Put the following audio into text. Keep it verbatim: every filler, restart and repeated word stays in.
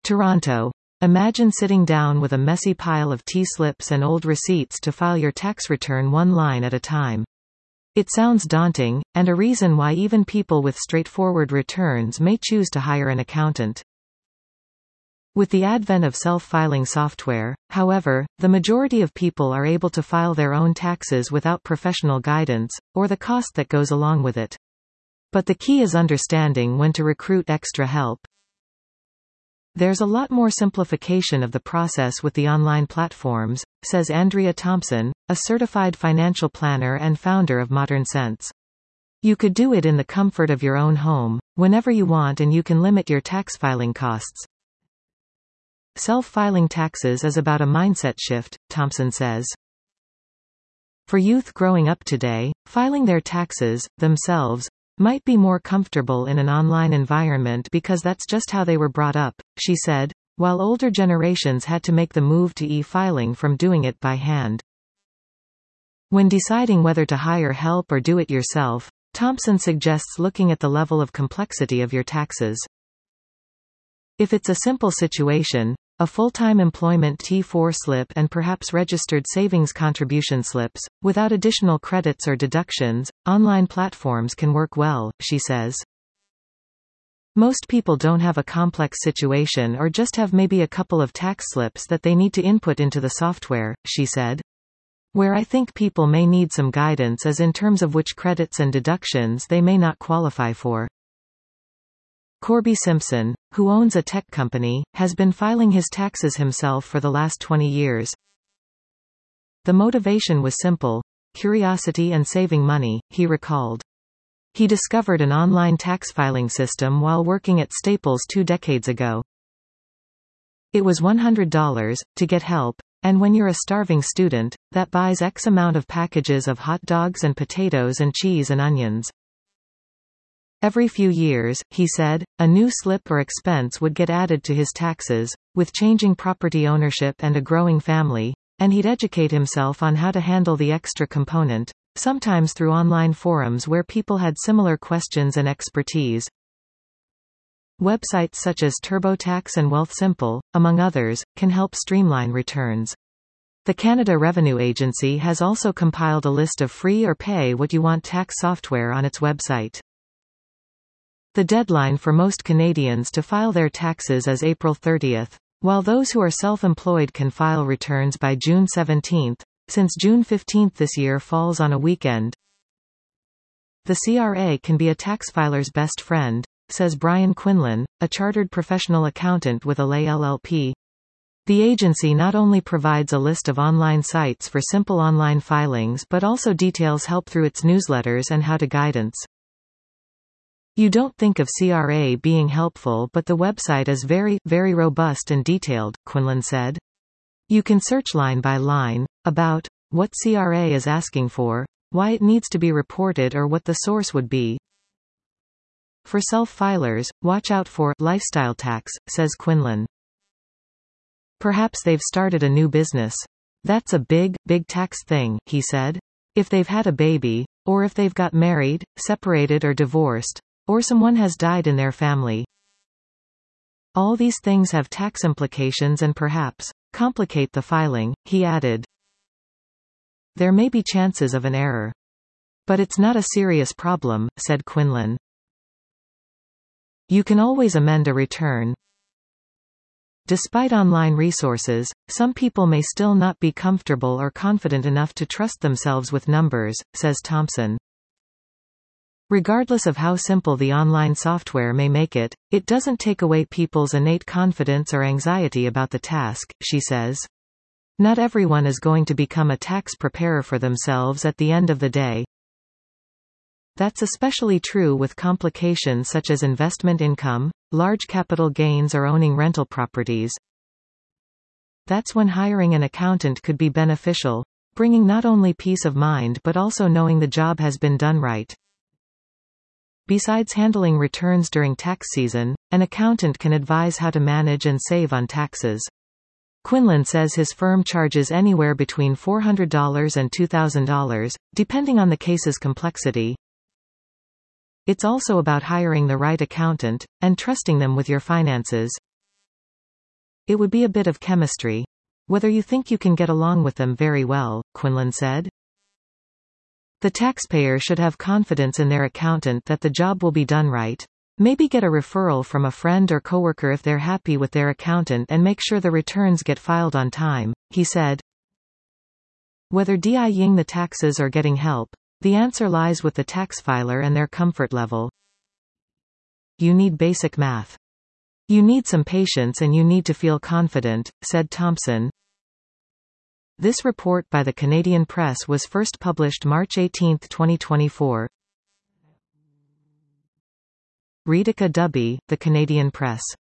Toronto. Imagine sitting down with a messy pile of T-slips and old receipts to file your tax return one line at a time. It sounds daunting, and a reason why even people with straightforward returns may choose to hire an accountant. With the advent of self-filing software, however, the majority of people are able to file their own taxes without professional guidance, or the cost that goes along with it. But the key is understanding when to recruit extra help. There's a lot more simplification of the process with the online platforms, says Andrea Thompson, a certified financial planner and founder of Modern Sense. You could do it in the comfort of your own home, whenever you want, and you can limit your tax filing costs. Self-filing taxes is about a mindset shift, Thompson says. For youth growing up today, filing their taxes, themselves, might be more comfortable in an online environment because that's just how they were brought up, she said, while older generations had to make the move to e-filing from doing it by hand. When deciding whether to hire help or do it yourself, Thompson suggests looking at the level of complexity of your taxes. If it's a simple situation, a full-time employment T four slip and perhaps registered savings contribution slips, without additional credits or deductions, online platforms can work well, she says. Most people don't have a complex situation or just have maybe a couple of tax slips that they need to input into the software, she said. Where I think people may need some guidance is in terms of which credits and deductions they may not qualify for. Corby Simpson, who owns a tech company, has been filing his taxes himself for the last twenty years. The motivation was simple: curiosity and saving money, he recalled. He discovered an online tax filing system while working at Staples two decades ago. It was one hundred dollars, to get help, and when you're a starving student, that buys X amount of packages of hot dogs and potatoes and cheese and onions. Every few years, he said, a new slip or expense would get added to his taxes, with changing property ownership and a growing family, and he'd educate himself on how to handle the extra component, sometimes through online forums where people had similar questions and expertise. Websites such as TurboTax and WealthSimple, among others, can help streamline returns. The Canada Revenue Agency has also compiled a list of free or pay-what-you-want tax software on its website. The deadline for most Canadians to file their taxes is April thirtieth, while those who are self-employed can file returns by June seventeenth, since June fifteenth this year falls on a weekend. The C R A can be a tax filer's best friend, says Brian Quinlan, a chartered professional accountant with Allay L L P. The agency not only provides a list of online sites for simple online filings but also details help through its newsletters and how-to guidance. You don't think of C R A being helpful, but the website is very, very robust and detailed, Quinlan said. You can search line by line, about what C R A is asking for, why it needs to be reported, or what the source would be. For self-filers, watch out for lifestyle tax, says Quinlan. Perhaps they've started a new business. That's a big, big tax thing, he said. If they've had a baby, or if they've got married, separated or divorced, or someone has died in their family. All these things have tax implications and perhaps complicate the filing, he added. There may be chances of an error. But it's not a serious problem, said Quinlan. You can always amend a return. Despite online resources, some people may still not be comfortable or confident enough to trust themselves with numbers, says Thompson. Regardless of how simple the online software may make it, it doesn't take away people's innate confidence or anxiety about the task, she says. Not everyone is going to become a tax preparer for themselves at the end of the day. That's especially true with complications such as investment income, large capital gains, or owning rental properties. That's when hiring an accountant could be beneficial, bringing not only peace of mind but also knowing the job has been done right. Besides handling returns during tax season, an accountant can advise how to manage and save on taxes. Quinlan says his firm charges anywhere between four hundred dollars and two thousand dollars, depending on the case's complexity. It's also about hiring the right accountant, and trusting them with your finances. It would be a bit of chemistry. Whether you think you can get along with them very well, Quinlan said. The taxpayer should have confidence in their accountant that the job will be done right. Maybe get a referral from a friend or coworker if they're happy with their accountant and make sure the returns get filed on time, he said. Whether DIing the taxes or getting help, the answer lies with the tax filer and their comfort level. You need basic math. You need some patience and you need to feel confident, said Thompson. This report by the Canadian Press was first published March eighteenth twenty twenty-four. Ritika Dubey, The Canadian Press.